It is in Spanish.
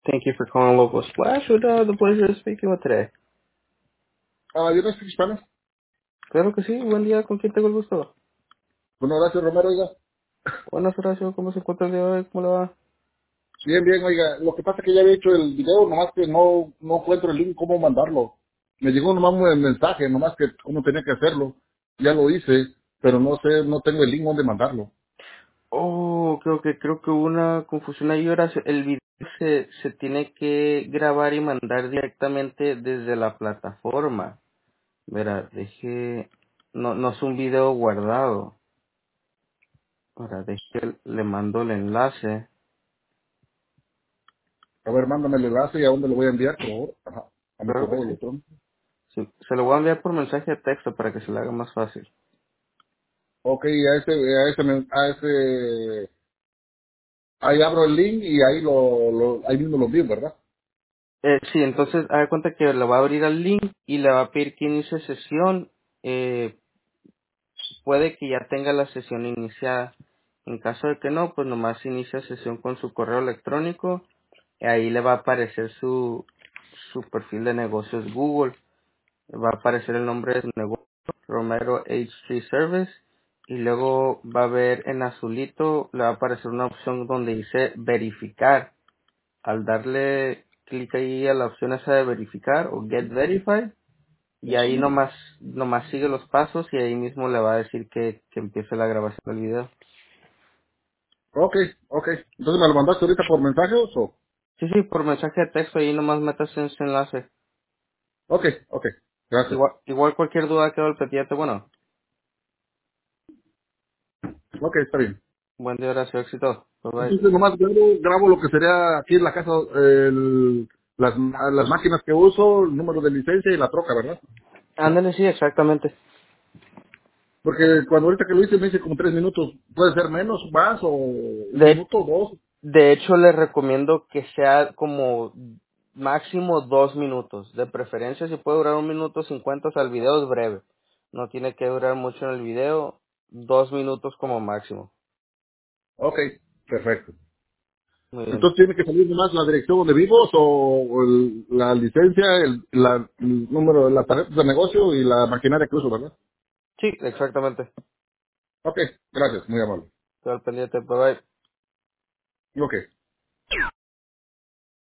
Thank you for calling Local Splash. With the pleasure of speaking with today. Yo no estoy hispano. Claro que sí. Buen día. ¿Con quién tengo el gusto? Bueno, gracias, Romero, oiga. Buenas, Horacio. ¿Cómo se encuentra el día de hoy? ¿Cómo le va? Bien, bien, oiga. Lo que pasa es que ya había hecho el video, nomás que no encuentro el link, cómo mandarlo. Me llegó nomás un mensaje, nomás que cómo tenía que hacerlo. Ya lo hice, pero no sé, no tengo el link donde mandarlo. Oh, creo que hubo una confusión ahí, Horacio. El video se tiene que grabar y mandar directamente desde la plataforma. Verá, no es un video guardado. Ahora, le mando el enlace. A ver, mándame el enlace y a dónde lo voy a enviar, por favor. Ajá, a mi Claro que correo sí. electrónico. Sí, se lo voy a enviar por mensaje de texto para que se le haga más fácil. Ok, ahí abro el link y ahí ahí mismo lo envío, ¿verdad? Sí, entonces haga cuenta que le va a abrir el link y le va a pedir que inicie sesión. Eh, Puede que ya tenga la sesión iniciada. En caso de que no, pues nomás inicia sesión con su correo electrónico. Y ahí le va a aparecer su perfil de negocios Google. Va a aparecer el nombre de su negocio, Romero H3 Service. Y luego va a ver en azulito, le va a aparecer una opción donde dice verificar. Al darle clic ahí a la opción esa de verificar o get verified, y ahí nomás sigue los pasos y ahí mismo le va a decir que empiece la grabación del video. Ok, ok. Entonces me lo mandaste ahorita por mensaje o... Sí, sí, por mensaje de texto ahí nomás metas en ese enlace. Ok, ok. Gracias. Igual cualquier duda quedó al pendiente. Bueno, Ok, está bien. buen día, gracias, éxito. Bye bye. Entonces nomás grabo lo que sería aquí en la casa, las máquinas que uso, el número de licencia y la troca, ¿verdad? Ándale, sí, exactamente. Porque cuando ahorita que lo hice me dice como 3 minutos, puede ser menos, más o un De, minuto, dos. de hecho, les recomiendo que sea como máximo 2 minutos. De preferencia, si puede durar 1 minuto 50, o sea, el video es breve. No tiene que durar mucho en el video, 2 minutos como máximo. Ok, perfecto. Muy bien. Entonces tiene que salir nomás la dirección donde vivo la licencia, el número de las tarjetas de negocio y la maquinaria que uso, ¿verdad? Sí, exactamente. Ok, gracias, muy amable. Estoy al pendiente. Bye bye. Ok.